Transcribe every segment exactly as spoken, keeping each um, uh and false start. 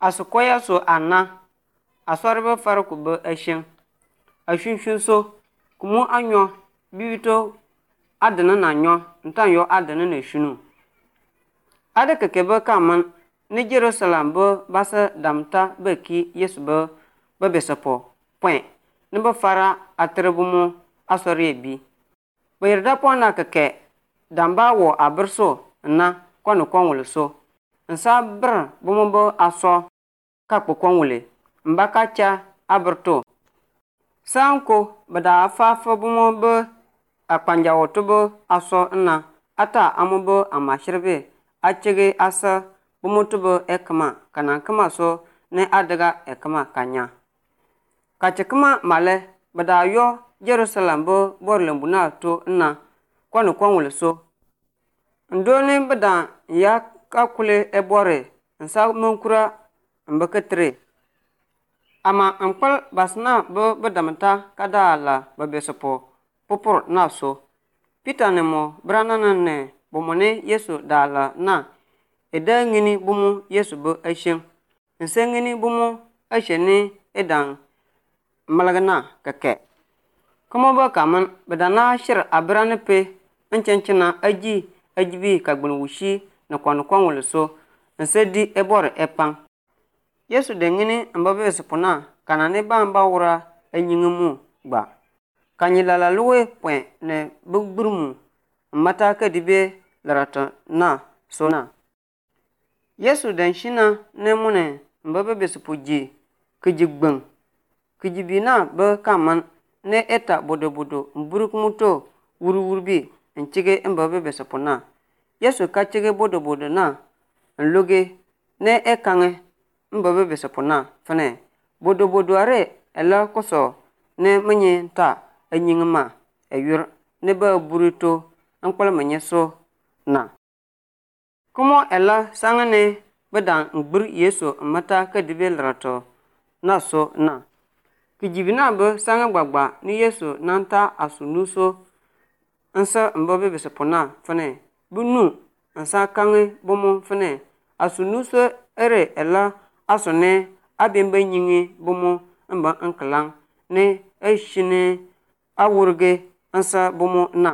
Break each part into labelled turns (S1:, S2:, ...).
S1: Asukoya so ana asorbe farku be ashin ashunshun so kumu anyo bibito adana na nyo ntanyo adana na shunu ada kekebe kaman ni Jerusalem bo basa damta beki Yesu bo bebesapo point ni bo fara atrebumu asori bi bayirda pona keke damba wo aberso na kwanu kwanwule so nsa br bumu bo aso kakpo kwanwule mbaka cha aberto sanko bada afafa bumu bo akpanja wotubo aso na ata amubo amashirbe achege asa bumutubo ekma kana kama so ne adaga ekma kanya kachikma male bada yo Jerusalem bo borlembuna to na kwanu kwanwule so ndoni bada ya kakule ebore nsa munkura mbaketre ama ampal basna bo badamta kadala babesopo popor na so Peter ne mo branana ne bomone Yesu dala na eda ngini bumu Yesu bo ashin nsengini bumu asheni edan malagana kake kuma ba kaman badana shir abrane pe enchencina aji ajibi kagbun wushi na kwanu kwanwule so nsedi ebor epang Yesu de ngini mbabe sepona kana ne ba mba wura anyingumu gba kanyilala luwe point ne bugburmu mata ka dibe larata na sona Yesu den shina ne mune mbabe besupuji kijigbeng kijibina ba kaman ne eta bodo bodo mburuk muto wuru wurbi nchige mbabe besupona Yesu ka chige bodo bodo na nloge ne ekange mbabe besupona fane bodo bodo are ela koso ne menye ta anyingma eyur ne ba burito ankwala menye so na kumo ela sangane bedan ngbur Yesu mata ka dibel rato na so na kijibina be sanga gbagba ni Yesu nanta asunuso ansa mbabe besupona fane bunu ansa kange bomo fane asunuso ere ela asone abembe nyingi bomo mba anklang ne eshine awurge ansa bomo na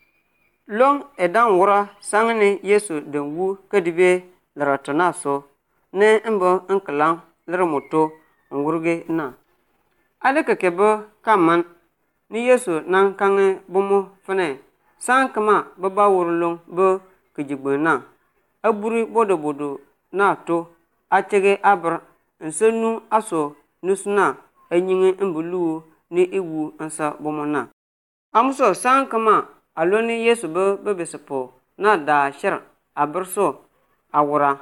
S1: long edan wura sangane Yesu denwu kadibe laratona so ne mba anklang laramoto ngurge na ale kekebe kaman ni Yesu nan kange bomo fane sankama baba wurlong bo kijigbe na aburi bodo bodo na to achege abr nsenu aso nusuna enyinge mbulu ni ewu ansa bomona amso sankama aloni Yesu be bebesepo na da shir aberso awura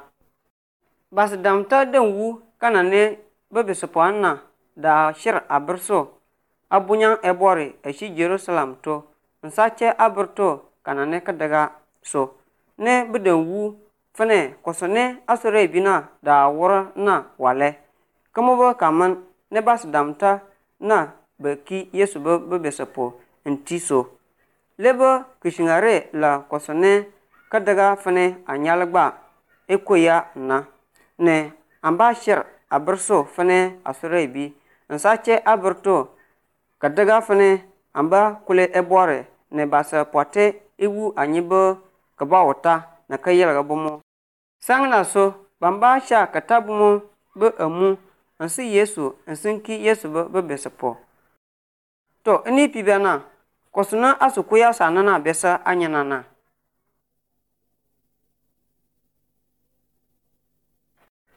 S1: basdamta denwu kanane bebesepo anna da shir aberso abunya ebore eshi Jerusalem to nsache aberto kanane kadaga so ne bedenwu fane kosone asore bina da wura na wale kamobo kaman ne basdamta na beki Yesu be bebesepo ntiso lebo kishingare la kosone kadaga fane anyalgba ekoya na ne ambashir aberso fane asore bi nsache aberto kadaga fane amba kule ebore ne basa pote ewu anyibo kabawota na kayelga bomo sangna so bamba sha katabumo be amu ansi Yesu ansinki Yesu be besepo to ini pibana kosuna asukuya sanana besa anyanana